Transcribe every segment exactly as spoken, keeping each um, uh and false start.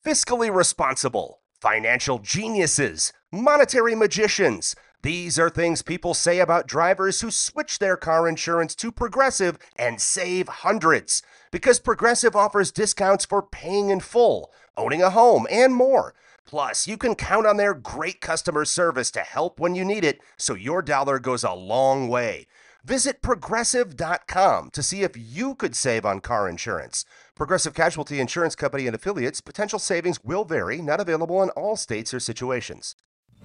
fiscally responsible, financial geniuses, monetary magicians. These are things people say about drivers who switch their car insurance to Progressive and save hundreds. Because Progressive offers discounts for paying in full, owning a home, and more. Plus, you can count on their great customer service to help when you need it, so your dollar goes a long way. Visit Progressive dot com to see if you could save on car insurance. Progressive Casualty Insurance Company and affiliates. Potential savings will vary. Not available in all states or situations.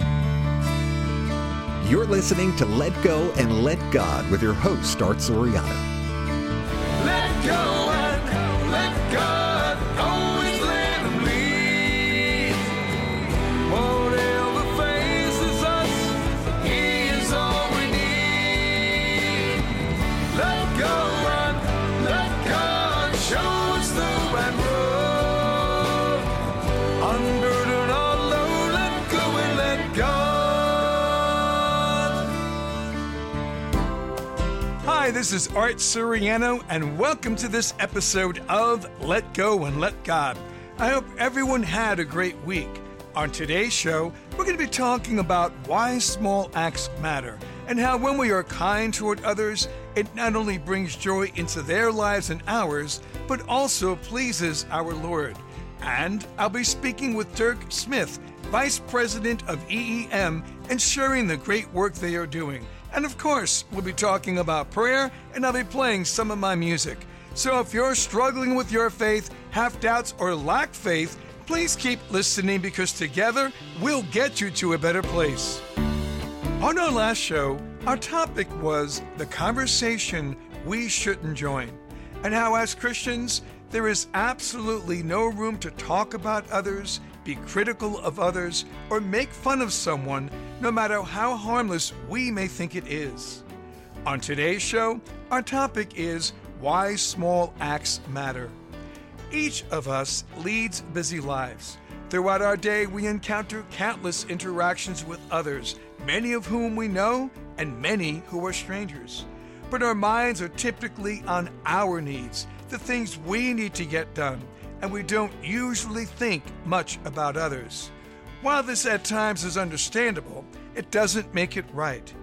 You're listening to Let Go and Let God with your host, Art Soriano. Let go and let God, always let him lead. Whatever faces us, he is all we need. Let go and let God show us the right road. Unburden our load, let go and let God. Hi, this is Art Soriano, and welcome to this episode of Let Go and Let God. I hope everyone had a great week. On today's show, we're going to be talking about why small acts matter, and how when we are kind toward others, it not only brings joy into their lives and ours, but also pleases our Lord. And I'll be speaking with Dirk Smith, Vice President of E E M, and sharing the great work they are doing. And of course, we'll be talking about prayer, and I'll be playing some of my music. So if you're struggling with your faith, have doubts, or lack faith, please keep listening, because together we'll get you to a better place. On our last show, our topic was the conversation we shouldn't join, and how as Christians, there is absolutely no room to talk about others, be critical of others, or make fun of someone, no matter how harmless we may think it is. On today's show, our topic is why small acts matter. Each of us leads busy lives. Throughout our day, we encounter countless interactions with others, many of whom we know and many who are strangers. But our minds are typically on our needs, the things we need to get done, and we don't usually think much about others. While this at times is understandable, it doesn't make it right.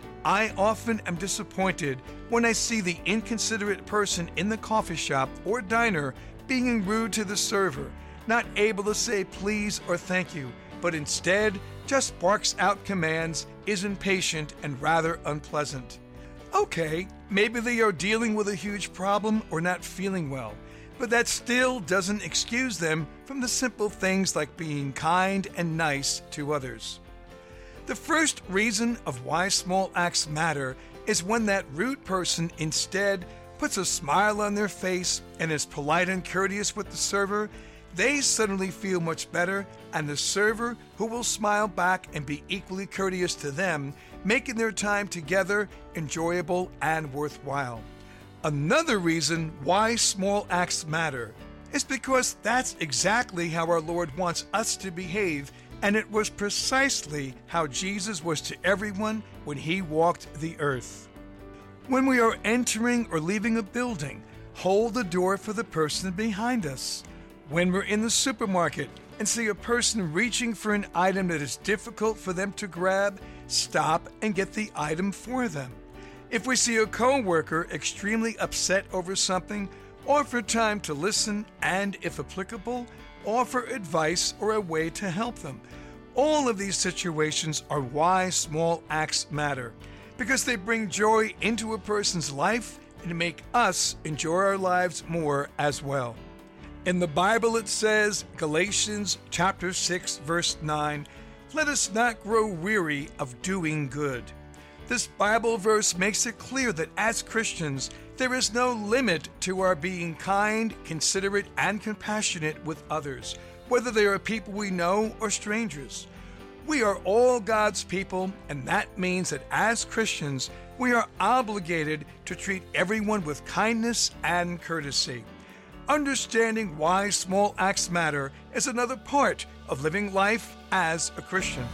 I often am disappointed when I see the inconsiderate person in the coffee shop or diner being rude to the server, not able to say please or thank you, but instead just barks out commands, is impatient, and rather unpleasant. Okay, maybe they are dealing with a huge problem or not feeling well, but that still doesn't excuse them from the simple things like being kind and nice to others. The first reason of why small acts matter is when that rude person instead puts a smile on their face and is polite and courteous with the server. They suddenly feel much better, and the server, who will smile back and be equally courteous to them, making their time together enjoyable and worthwhile. Another reason why small acts matter is because that's exactly how our Lord wants us to behave, and it was precisely how Jesus was to everyone when he walked the earth. When we are entering or leaving a building, hold the door for the person behind us. When we're in the supermarket and see a person reaching for an item that is difficult for them to grab, stop and get the item for them. If we see a co-worker extremely upset over something, offer time to listen and, if applicable, offer advice or a way to help them. All of these situations are why small acts matter, because they bring joy into a person's life and make us enjoy our lives more as well. In the Bible it says, Galatians chapter six, verse nine, "Let us not grow weary of doing good." This Bible verse makes it clear that as Christians, there is no limit to our being kind, considerate, and compassionate with others, whether they are people we know or strangers. We are all God's people, and that means that as Christians, we are obligated to treat everyone with kindness and courtesy. Understanding why small acts matter is another part of living life as a Christian.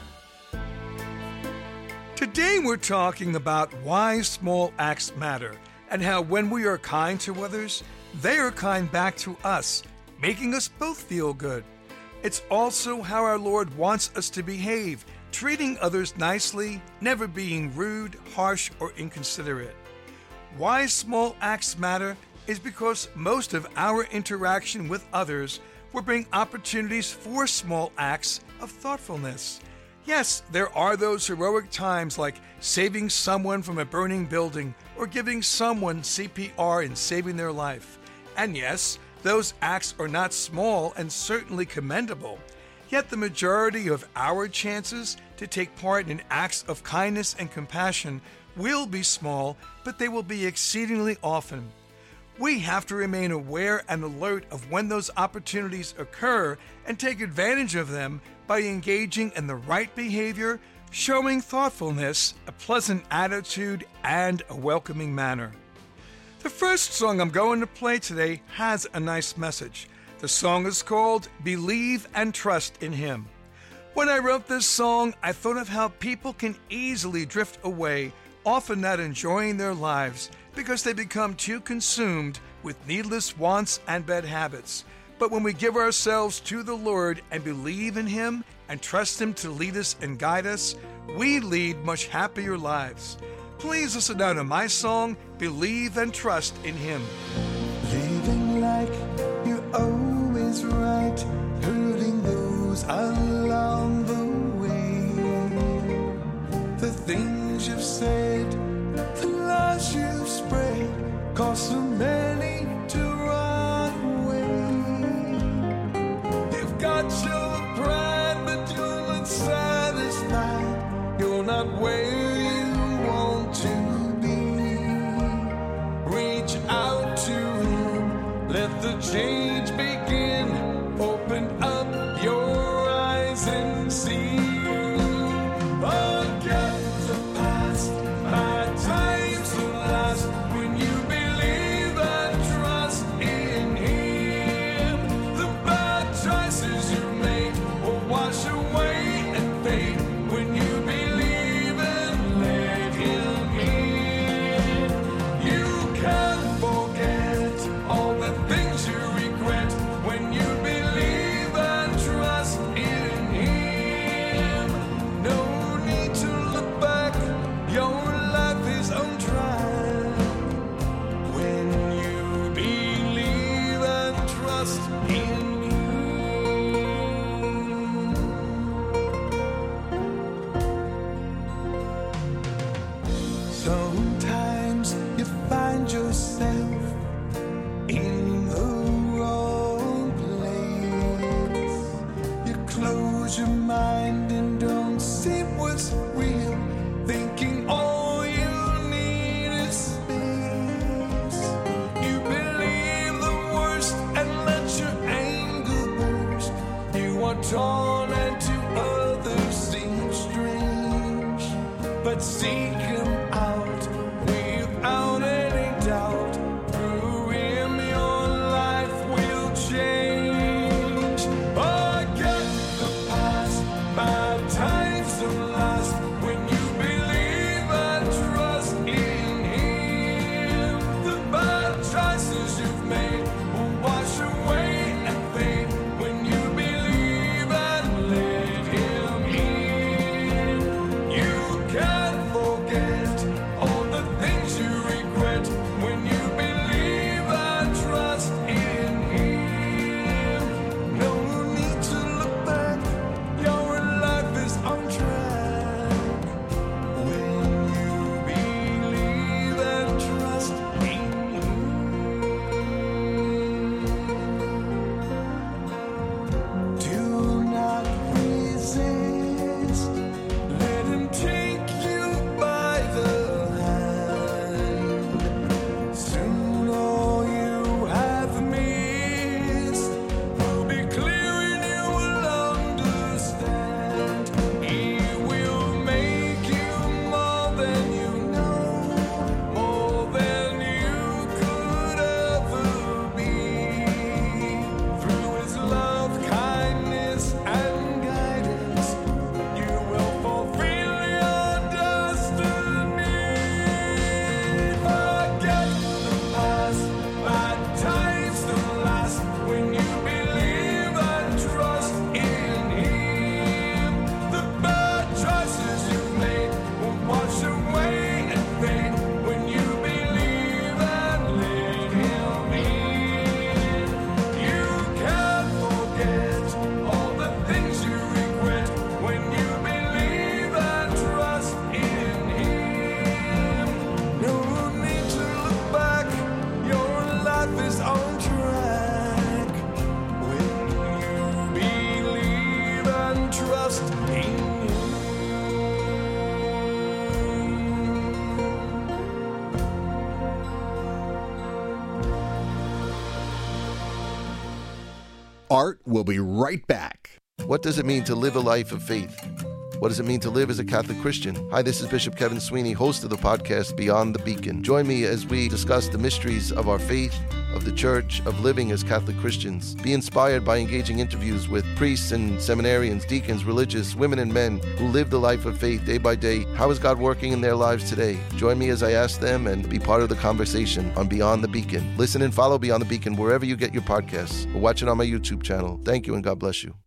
Today we're talking about why small acts matter and how when we are kind to others, they are kind back to us, making us both feel good. It's also how our Lord wants us to behave, treating others nicely, never being rude, harsh, or inconsiderate. Why small acts matter is because most of our interaction with others will bring opportunities for small acts of thoughtfulness. Yes, there are those heroic times like saving someone from a burning building or giving someone C P R and saving their life. And yes, those acts are not small and certainly commendable. Yet the majority of our chances to take part in acts of kindness and compassion will be small, but they will be exceedingly often. We have to remain aware and alert of when those opportunities occur and take advantage of them by engaging in the right behavior, showing thoughtfulness, a pleasant attitude, and a welcoming manner. The first song I'm going to play today has a nice message. The song is called Believe and Trust in Him. When I wrote this song, I thought of how people can easily drift away, often not enjoying their lives because they become too consumed with needless wants and bad habits. But when we give ourselves to the Lord and believe in Him and trust Him to lead us and guide us, we lead much happier lives. Please listen now to my song, Believe and Trust in Him. Living like you're always right, hurting those along the way. The things you've said, the lies you've spread, cause so many to run away. You've got your pride, but you're not satisfied. You're not where you want to be. Reach out to Him, let the change begin. Open up your eyes and see. Forget the past, my times are lost. When you believe and trust in Him, the bad choices you made will wash away and fade. When you believe and let Him in, you can't forget all the things you regret. When you believe and trust in Him, no need to look back, your life is on track. When you believe and trust in Him. Sometimes you find yourself in the wrong place. You close your mind and don't see what's real, thinking all you need is space. You believe the worst and let your anger burst. You are torn and to others seem strange, but seek Him out without any doubt. Through Him your life will change. Forget the past, my times are lost. When you believe and trust in Him, the bad choices you've made will wash away and fade. When you believe and let Him in, you can't forget trust in you. Art will be right back. What does it mean to live a life of faith? What does it mean to live as a Catholic Christian? Hi, this is Bishop Kevin Sweeney, host of the podcast Beyond the Beacon. Join me as we discuss the mysteries of our faith, of the church, of living as Catholic Christians. Be inspired by engaging interviews with priests and seminarians, deacons, religious, women and men who live the life of faith day by day. How is God working in their lives today? Join me as I ask them and be part of the conversation on Beyond the Beacon. Listen and follow Beyond the Beacon wherever you get your podcasts, or watch it on my YouTube channel. Thank you and God bless you.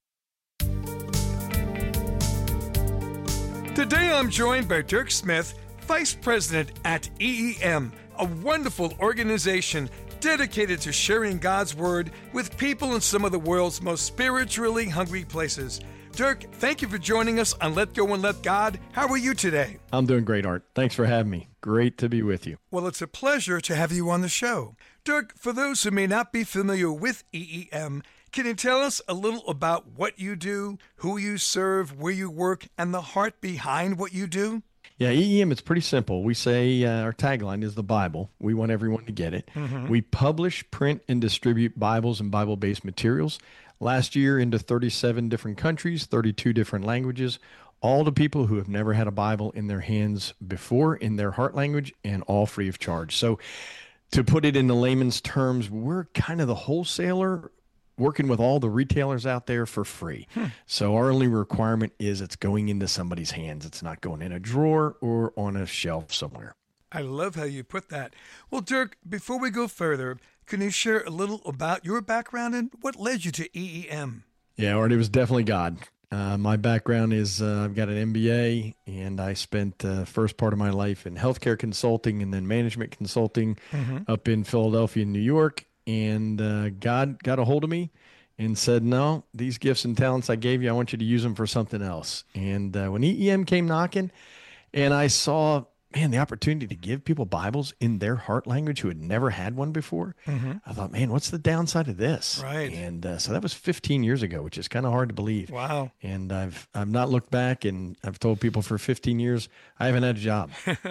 Today I'm joined by Dirk Smith, Vice President at E E M, a wonderful organization dedicated to sharing God's Word with people in some of the world's most spiritually hungry places. Dirk, thank you for joining us on Let Go and Let God. How are you today? I'm doing great, Art. Thanks for having me. Great to be with you. Well, it's a pleasure to have you on the show. Dirk, for those who may not be familiar with E E M, can you tell us a little about what you do, who you serve, where you work, and the heart behind what you do? Yeah, E E M, it's pretty simple. We say uh, our tagline is the Bible. We want everyone to get it. Mm-hmm. We publish, print, and distribute Bibles and Bible-based materials. Last year into thirty-seven different countries, thirty-two different languages, all to people who have never had a Bible in their hands before in their heart language, and all free of charge. So to put it into layman's terms, we're kind of the wholesaler working with all the retailers out there for free. Hmm. So our only requirement is it's going into somebody's hands. It's not going in a drawer or on a shelf somewhere. I love how you put that. Well, Dirk, before we go further, can you share a little about your background and what led you to E E M? Yeah, Art, it was definitely God. Uh, my background is uh, I've got an M B A, and I spent the uh, first part of my life in healthcare consulting and then management consulting mm-hmm. up in Philadelphia and New York. And uh, God got a hold of me and said, no, these gifts and talents I gave you, I want you to use them for something else. And uh, when E E M came knocking and I saw, man, the opportunity to give people Bibles in their heart language who had never had one before, mm-hmm. I thought, man, what's the downside of this? Right. And uh, so that was fifteen years ago, which is kind of hard to believe. Wow. And I've I've not looked back, and I've told people for fifteen years, I haven't had a job.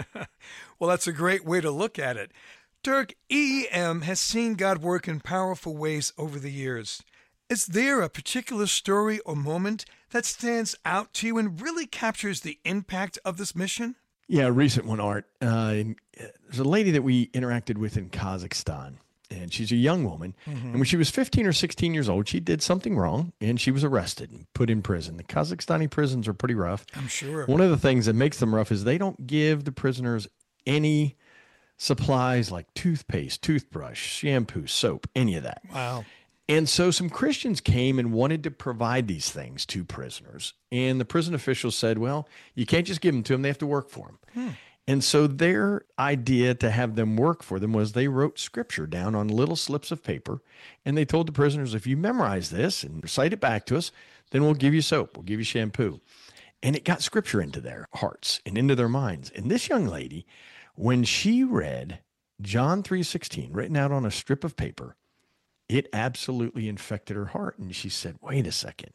Well, that's a great way to look at it. Dirk, E E M has seen God work in powerful ways over the years. Is there a particular story or moment that stands out to you and really captures the impact of this mission? Yeah, a recent one, Art. Uh, there's a lady that we interacted with in Kazakhstan, and she's a young woman. Mm-hmm. And when she was fifteen or sixteen years old, she did something wrong, and she was arrested and put in prison. The Kazakhstani prisons are pretty rough. I'm sure. One of the things that makes them rough is they don't give the prisoners any supplies like toothpaste, toothbrush, shampoo, soap, any of that. Wow. And so some Christians came and wanted to provide these things to prisoners. And the prison officials said, well, you can't just give them to them. They have to work for them. Hmm. And so their idea to have them work for them was they wrote scripture down on little slips of paper. And they told the prisoners, if you memorize this and recite it back to us, then we'll give you soap, we'll give you shampoo. And it got scripture into their hearts and into their minds. And this young lady, when she read John three sixteen written out on a strip of paper, it absolutely infected her heart. And she said, wait a second,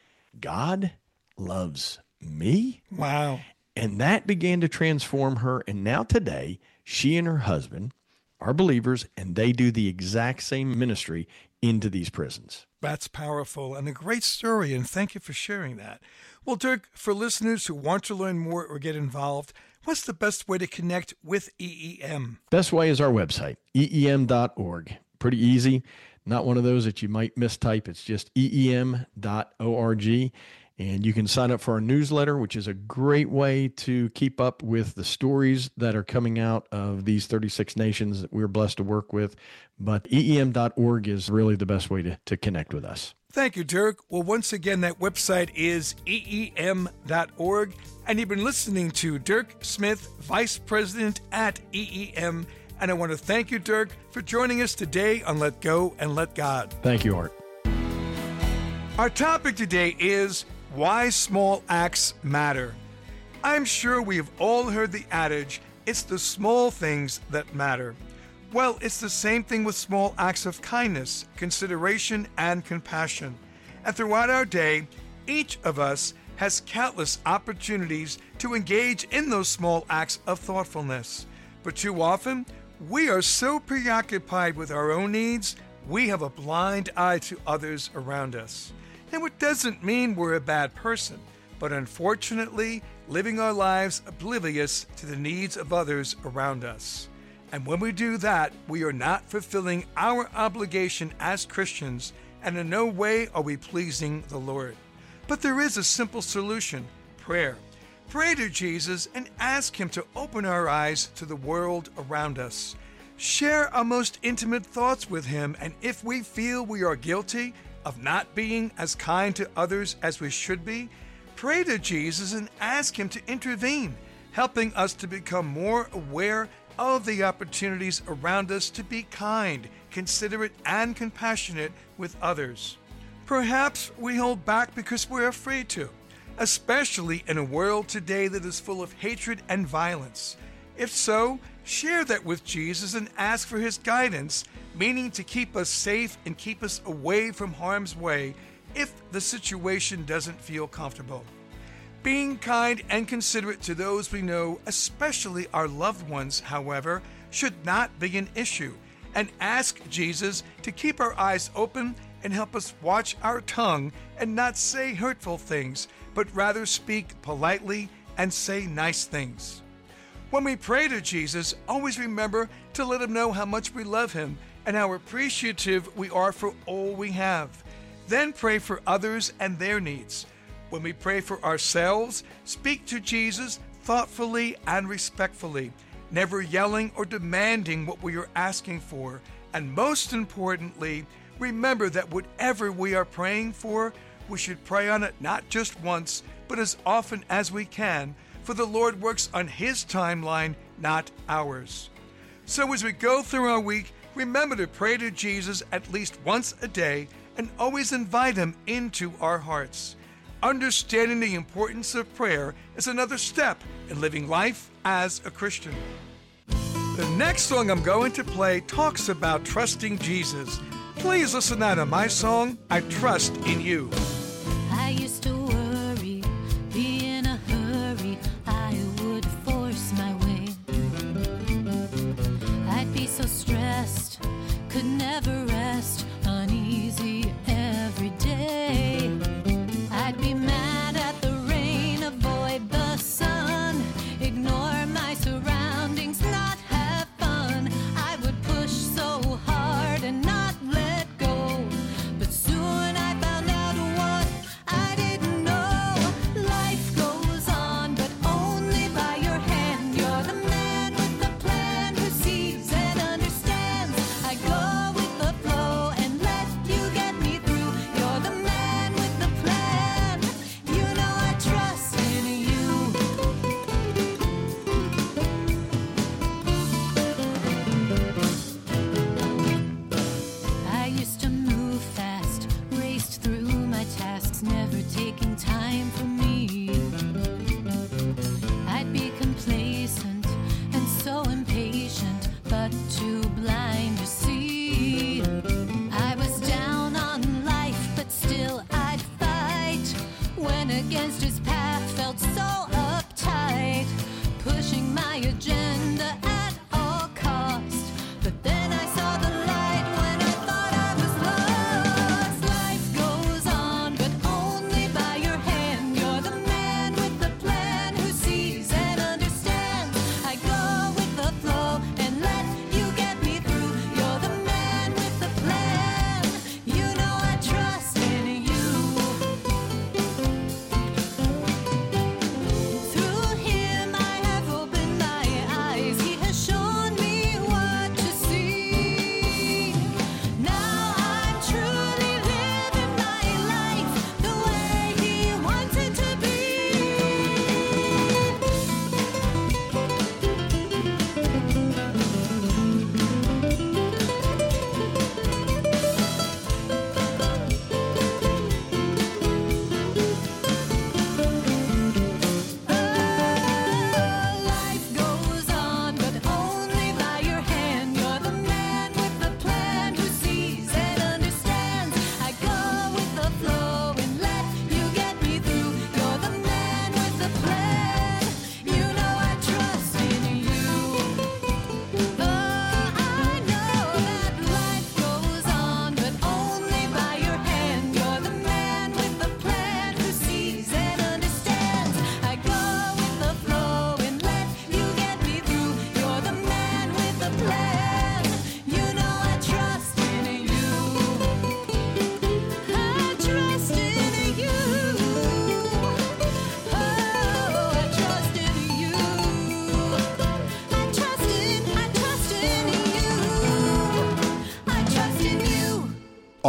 God loves me? Wow. And that began to transform her. And now today, she and her husband are believers, and they do the exact same ministry into these prisons. That's powerful and a great story, and thank you for sharing that. Well, Dirk, for listeners who want to learn more or get involved, what's the best way to connect with E E M? Best way is our website, E E M dot org. Pretty easy. Not one of those that you might mistype. It's just E E M dot org. And you can sign up for our newsletter, which is a great way to keep up with the stories that are coming out of these thirty-six nations that we're blessed to work with. But E E M dot org is really the best way to, to connect with us. Thank you, Dirk. Well, once again, that website is E E M dot org. And you've been listening to Dirk Smith, Vice President at E E M. And I want to thank you, Dirk, for joining us today on Let Go and Let God. Thank you, Art. Our topic today is why small acts matter. I'm sure we have all heard the adage, it's the small things that matter. Well, it's the same thing with small acts of kindness, consideration, and compassion. And throughout our day, each of us has countless opportunities to engage in those small acts of thoughtfulness. But too often, we are so preoccupied with our own needs, we have a blind eye to others around us. Now, it doesn't mean we're a bad person, but unfortunately, living our lives oblivious to the needs of others around us. And when we do that, we are not fulfilling our obligation as Christians, and in no way are we pleasing the Lord. But there is a simple solution: prayer. Pray to Jesus and ask Him to open our eyes to the world around us. Share our most intimate thoughts with Him, and if we feel we are guilty of not being as kind to others as we should be, pray to Jesus and ask Him to intervene, helping us to become more aware of the opportunities around us to be kind, considerate, and compassionate with others. Perhaps we hold back because we're afraid to, especially in a world today that is full of hatred and violence. If so, share that with Jesus and ask for His guidance, meaning to keep us safe and keep us away from harm's way if the situation doesn't feel comfortable. Being kind and considerate to those we know, especially our loved ones, however, should not be an issue, and ask Jesus to keep our eyes open and help us watch our tongue and not say hurtful things, but rather speak politely and say nice things. When we pray to Jesus, always remember to let Him know how much we love Him and how appreciative we are for all we have. Then pray for others and their needs. When we pray for ourselves, speak to Jesus thoughtfully and respectfully, never yelling or demanding what we are asking for. And most importantly, remember that whatever we are praying for, we should pray on it not just once, but as often as we can, for the Lord works on His timeline, not ours. So as we go through our week, remember to pray to Jesus at least once a day and always invite Him into our hearts. Understanding the importance of prayer is another step in living life as a Christian. The next song I'm going to play talks about trusting Jesus. Please listen now to my song, I Trust in You. I used to worry, be in a hurry, I would force my way. I'd be so stressed, could never rest, uneasy every day. I'd be mad at the rain, avoid the sun, ignore my surroundings, not have fun. I would push so hard and not let go, but soon I found out what I didn't know. Life goes on, but only by your hand. You're the man with the plan who sees and understands. I go with the flow and let you get me through. You're the man with the plan. You know I trust in you. I used to move fast, raced through my tasks, never taking time for me. I'd be complacent and so impatient, but too blind to see. I was down on life, but still I'd fight. Went against His path, felt so uptight, pushing my agenda at all cost. But then I saw the light when I thought I was lost. Life goes on, but only by your hand. You're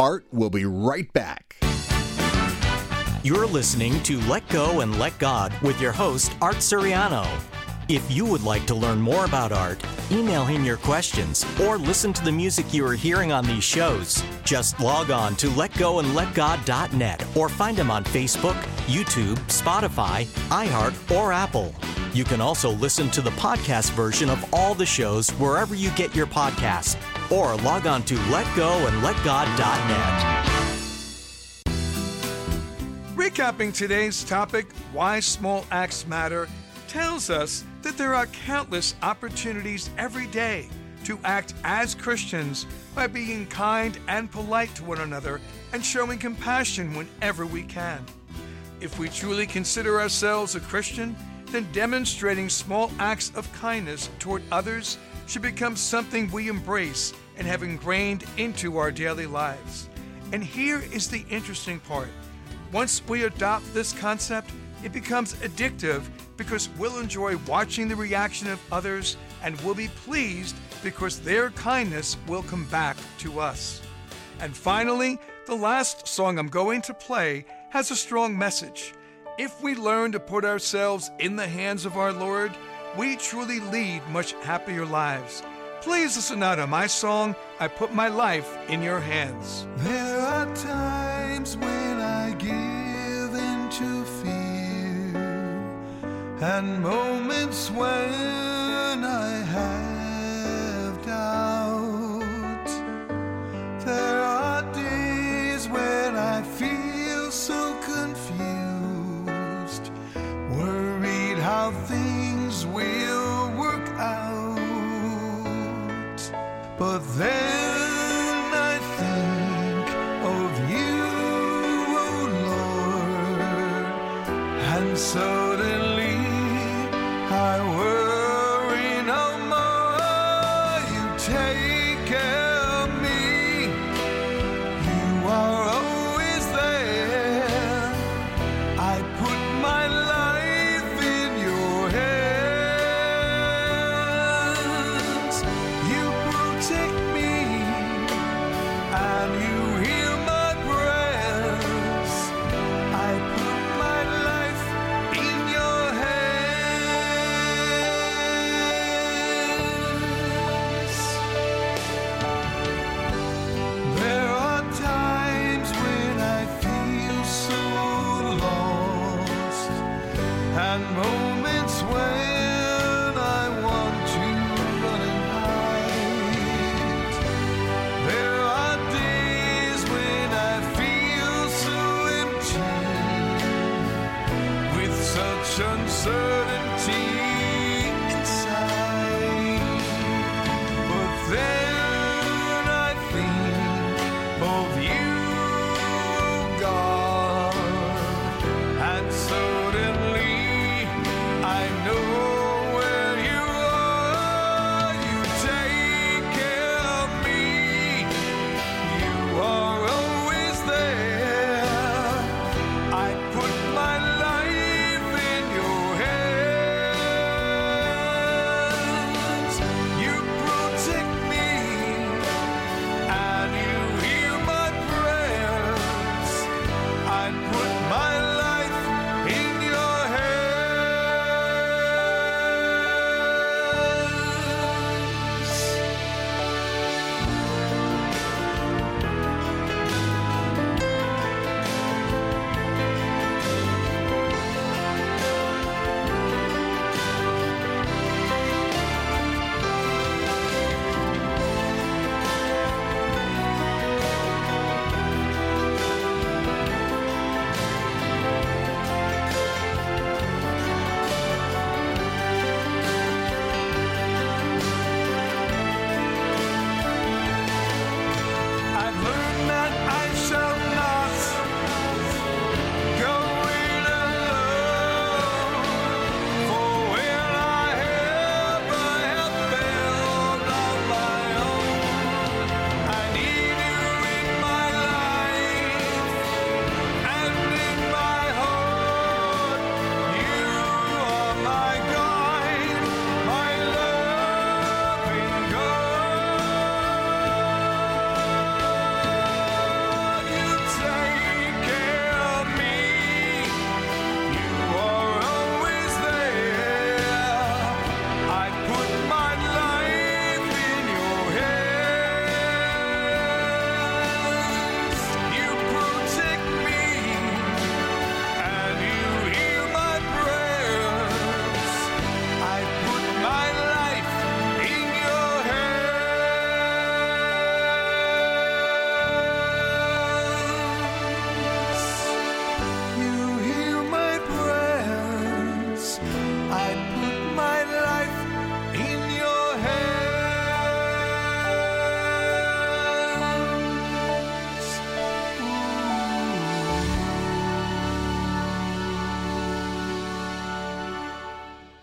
Art will be right back. You're listening to Let Go and Let God with your host, Art Suriano. If you would like to learn more about Art, email him your questions, or listen to the music you are hearing on these shows. Just log on to let go and let god dot net or find him on Facebook, YouTube, Spotify, iHeart, or Apple. You can also listen to the podcast version of all the shows wherever you get your podcasts, or log on to let go and let god dot net. Recapping today's topic, Why Small Acts Matter, tells us that there are countless opportunities every day to act as Christians by being kind and polite to one another and showing compassion whenever we can. If we truly consider ourselves a Christian, then demonstrating small acts of kindness toward others should become something we embrace and have ingrained into our daily lives. And here is the interesting part. Once we adopt this concept, it becomes addictive because we'll enjoy watching the reaction of others and will be pleased because their kindness will come back to us. And finally, the last song I'm going to play has a strong message. If we learn to put ourselves in the hands of our Lord, we truly lead much happier lives. Please listen now to my song, I Put My Life in Your Hands. There are times when I give in to fear, and moments when I have doubt. There are days when I feel so confused, worried how things will work out. But then I think of you, oh Lord, and suddenly I worry no more. You take care of me. You are always there. I put my life in your hands. You protect me and you hear my prayers. I put my life in your hands. There are times when I feel so lost, and moments when I want to run and hide. There are days when I feel so empty, with such uncertainty inside. But then I think of you, God, and suddenly I know where you are. You take care of me. You are always there. I put my life in your hands.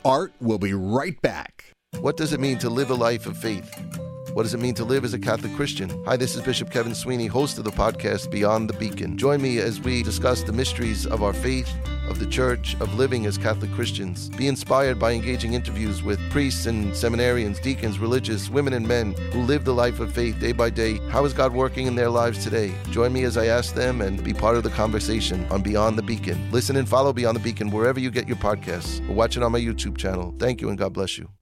Art will be right back. What does it mean to live a life of faith? What does it mean to live as a Catholic Christian? Hi, this is Bishop Kevin Sweeney, host of the podcast Beyond the Beacon. Join me as we discuss the mysteries of our faith, of the church, of living as Catholic Christians. Be inspired by engaging interviews with priests and seminarians, deacons, religious, women and men who live the life of faith day by day. How is God working in their lives today? Join me as I ask them and be part of the conversation on Beyond the Beacon. Listen and follow Beyond the Beacon wherever you get your podcasts, or watch it on my YouTube channel. Thank you and God bless you.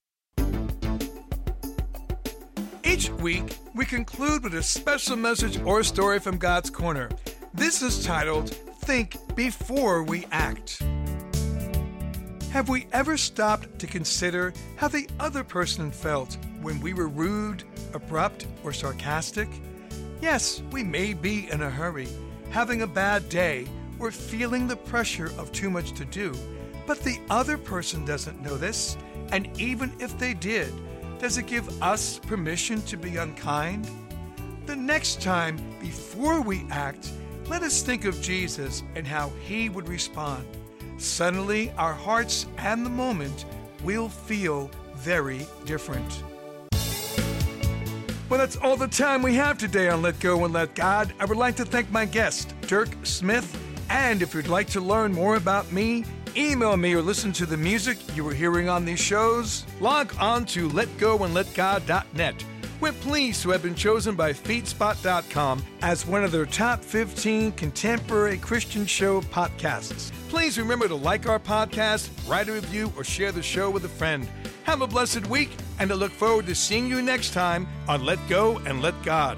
Each week, we conclude with a special message or story from God's Corner. This is titled, Think Before We Act. Have we ever stopped to consider how the other person felt when we were rude, abrupt, or sarcastic? Yes, we may be in a hurry, having a bad day, or feeling the pressure of too much to do, but the other person doesn't know this, and even if they did, does it give us permission to be unkind? The next time, before we act, let us think of Jesus and how he would respond. Suddenly, our hearts and the moment will feel very different. Well, that's all the time we have today on Let Go and Let God. I would like to thank my guest, Dirk Smith. And if you'd like to learn more about me, email me or listen to the music you were hearing on these shows, log on to let go and let god dot net. We're pleased to have been chosen by feedspot dot com as one of their top fifteen contemporary Christian show podcasts. Please remember to like our podcast, write a review, or share the show with a friend. Have a blessed week, and I look forward to seeing you next time on Let Go and Let God.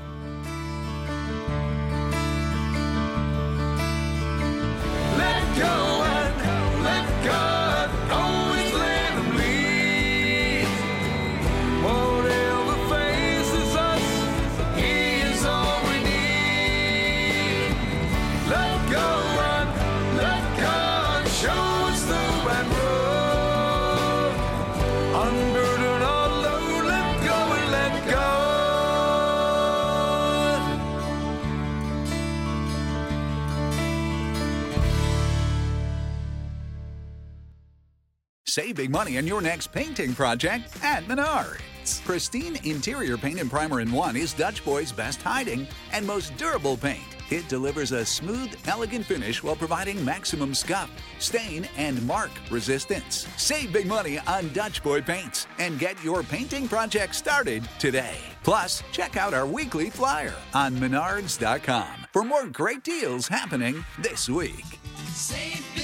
Let go and let God, always let him lead. Whatever faces us, he is all we need. Let go and let God show us the right road. Unburden our load, let go and let God. Save big money on your next painting project at Menards. Pristine interior paint and primer in one is Dutch Boy's best hiding and most durable paint. It delivers a smooth, elegant finish while providing maximum scuff, stain, and mark resistance. Save big money on Dutch Boy paints and get your painting project started today. Plus, check out our weekly flyer on menards dot com for more great deals happening this week. Save